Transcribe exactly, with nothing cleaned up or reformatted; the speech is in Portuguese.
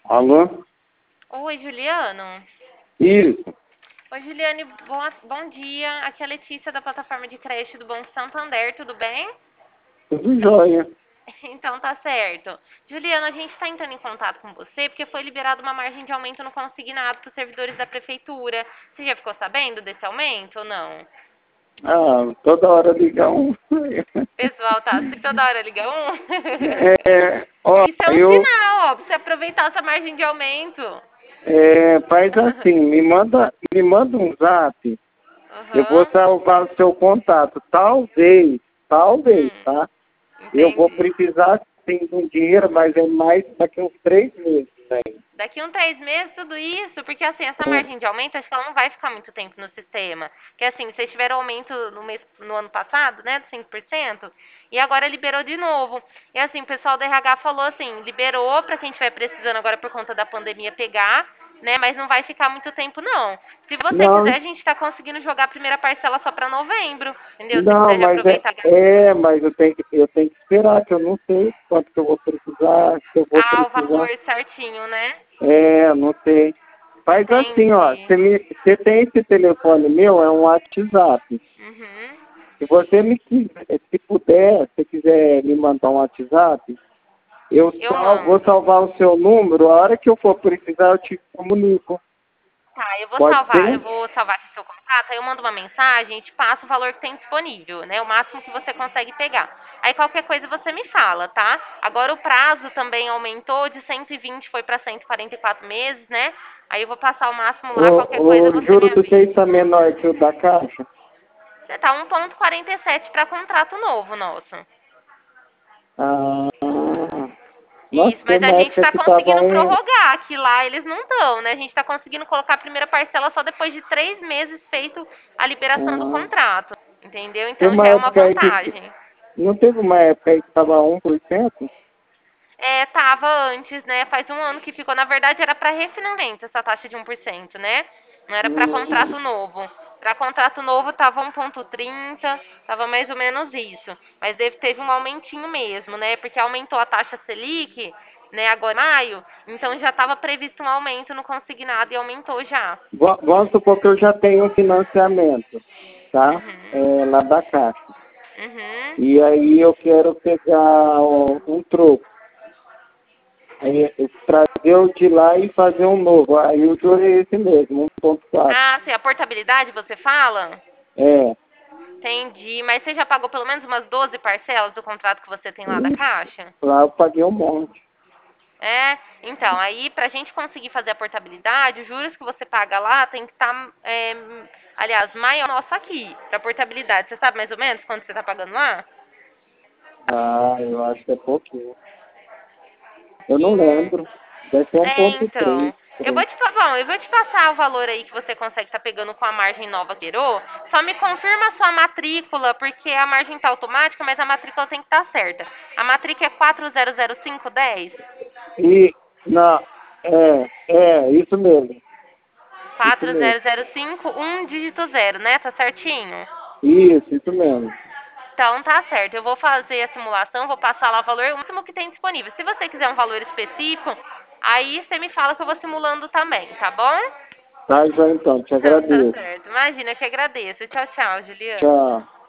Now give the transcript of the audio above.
Alô? Oi, Juliano. Isso, Oi, Juliane, bom, bom dia. Aqui é a Letícia da plataforma de creche do Banco Santander, tudo bem? tudo jóia. Então tá certo. Juliano, a gente está entrando em contato com você porque foi liberada uma margem de aumento no consignado para os servidores da prefeitura. Você já ficou sabendo desse aumento ou não? Ah, toda hora liga um. Pessoal, tá assim toda hora liga um? É, ó, Isso é um eu, sinal, ó, pra você aproveitar essa margem de aumento. é, faz assim, me manda, me manda um zap, eu vou Aham. salvar o seu contato. Talvez, talvez, Hum, tá? Eu vou entendi. precisar sim de um dinheiro, mas é mais daqui uns três meses aí. Daqui uns três meses, tudo isso, porque assim, essa É, margem de aumento, acho que ela não vai ficar muito tempo no sistema. Porque assim, vocês tiveram aumento no mês, no ano passado, né, de cinco por cento, e agora liberou de novo. E assim, o pessoal do R H falou assim, liberou para quem estiver precisando agora por conta da pandemia pegar, né, mas não vai ficar muito tempo não. Se você quiser, não, a gente está conseguindo jogar a primeira parcela só para novembro, entendeu? Se não, quiser já mas é, aproveitar. é, mas eu tenho que, eu tenho que esperar, que eu não sei quanto que eu vou precisar, se eu vou Ah, o precisar. valor certinho, né? É, não sei. Faz assim, ó. Entendi. Você, me, você tem esse telefone meu, é um WhatsApp. Uhum. Se você me quiser, se puder, se quiser me mandar um WhatsApp, eu Eu sal, vou mando. salvar o seu número, a hora que eu for precisar eu te comunico. Tá, eu vou Pode salvar, eu ser? vou salvar aqui seu contato, aí eu mando uma mensagem e te passo o valor que tem disponível, né? O máximo que você consegue pegar. Aí qualquer coisa você me fala, tá? Agora o prazo também aumentou de cento e vinte, foi para cento e quarenta e quatro meses, né? Aí eu vou passar o máximo lá, qualquer O, coisa o você me juro do avisa. vocês está menor que o da Caixa? Você tá um ponto quarenta e sete para contrato novo nosso. Ah, nossa, Isso, tem mas a uma gente época está que estava conseguindo um. prorrogar, que lá eles não dão, né? A gente está conseguindo colocar a primeira parcela só depois de três meses feito a liberação do Ah, contrato, entendeu? tem Então uma já é uma época aí que. vantagem. Não teve uma época aí que estava um por cento? É, tava antes, né? Faz um ano que ficou. Na verdade, era para refinanciamento essa taxa de um por cento, né? Não era para Hum. contrato novo. Para contrato novo tava um ponto trinta, tava mais ou menos isso. Mas teve, teve um aumentinho mesmo, né? Porque aumentou a taxa Selic, né? Agora em maio, então já estava previsto um aumento no consignado e aumentou já. Va- Vamos supor que eu já tenho um financiamento, tá? Uhum. É, lá da Caixa. Uhum. E aí eu quero pegar um, um troco. Aí, eu trazer o de lá e fazer um novo. Aí o juro é esse mesmo, um ponto quatro. Ah, sim, a portabilidade você fala? É. Entendi. Mas você já pagou pelo menos umas doze parcelas do contrato que você tem lá da Ixi, Caixa? lá eu paguei um monte. É, então, aí pra gente conseguir fazer a portabilidade, os juros que você paga lá tem que estar, é, aliás, maior nosso aqui, pra portabilidade. Você sabe mais ou menos quanto você tá pagando lá? Ah, eu acho que é pouquinho. Eu não Hum, lembro. Deve ser um é, ponto três. então. Eu vou te, fa- bom, eu vou te passar o valor aí que você consegue estar pegando com a margem nova que virou. Só me confirma a sua matrícula, porque a margem tá automática, mas a matrícula tem que estar certa. A matrícula é quatro zero zero cinco um zero E, não, é, é, isso mesmo. Isso quatro mesmo. zero zero cinco um dígito zero, né? Tá certinho? Isso, isso mesmo. Então tá certo, eu vou fazer a simulação, vou passar lá o valor, o máximo que tem disponível. Se você quiser um valor específico, aí você me fala que eu vou simulando também, tá bom? Tá, já então, te Então tá agradeço. certo. Imagina, eu que agradeço. Tchau, tchau, Juliana. Tchau.